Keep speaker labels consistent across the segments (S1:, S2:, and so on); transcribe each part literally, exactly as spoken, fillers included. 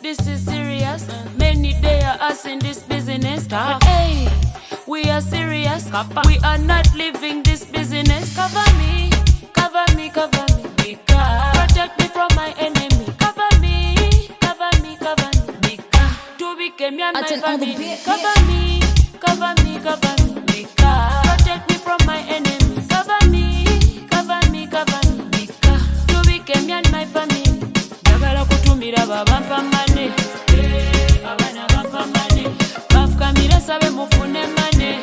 S1: this is serious. Many days are us in this business. But hey, we are serious. We are not living this business. Cover me, cover me, cover me. Because protect me from my enemy. Cover me, cover me, cover me. Because to become me and my family. Cover me, cover me, cover me. Because protect me from my enemy. Cover me, cover me, cover me. Because to become me and my family. Jagala kutumira babampa mane. Abana bampa mane. Bafukamira sabe mufune mane.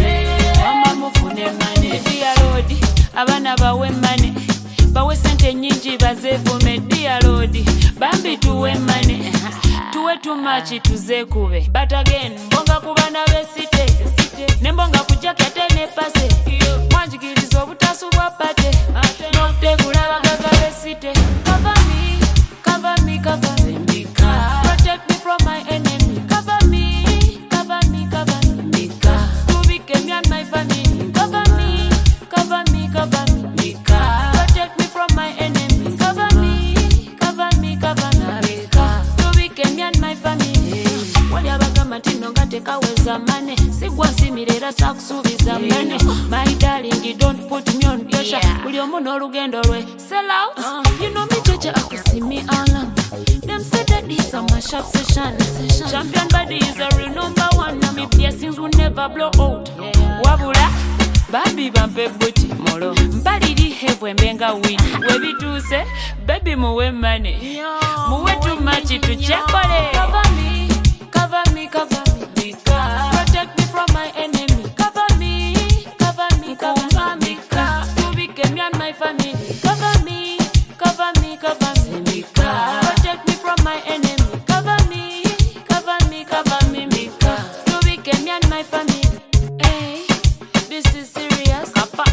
S1: Mama mufune mane. Dear Lord, abana bawe mane. Bawe sente nyingi bazevume. Dear Lord, bambi tuwe mane. Tuwe tumachi tuzekube. But again, mbonga kubana besite. Nembonga kujaka tene pase. Mwanjigirizo obutasu bwa pate. Nokutegula bagaga besite. Cover me, cover me, cover me. Protect me from my enemy. Cover me, cover me, cover me. To become me and my family. Cover me, cover me, cover me. Protect me from my enemy. Cover me, cover me, cover me. To become me and my family. Wali abagamba tino ngateka weza mane. Sigwa simirera sakusubiza mane. My darling, don't put me on pressure. Uli omuno olugendo lwe. Sell out. You know me jeje akusimi alam. Them said that this a mashup session. Champion body is a real number one. Now me blessings will never blow out. Wabula, baby bampe buti molo. Mbaliri hewe mbenga win. Webi tu se, baby muwe money. Muwe too much to check on it. Cover me, cover me, cover me. Protect me from my enemy. Cover me, cover me, cover me. To become me and my family. Cover me, cover me, cover me. Protect me from my enemy. Cover me, cover me, cover me. To become me and my family. Hey, this is serious.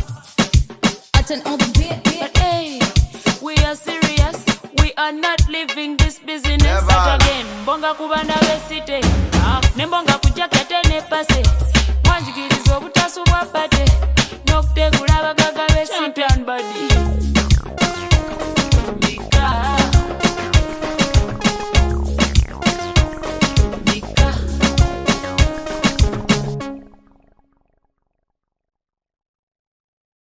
S2: I turn on the beat, beat.
S1: But hey, we are serious. We are not living this business.
S3: Never.
S1: But again, bonga kubana besite. Nembonga kujaka tene pase.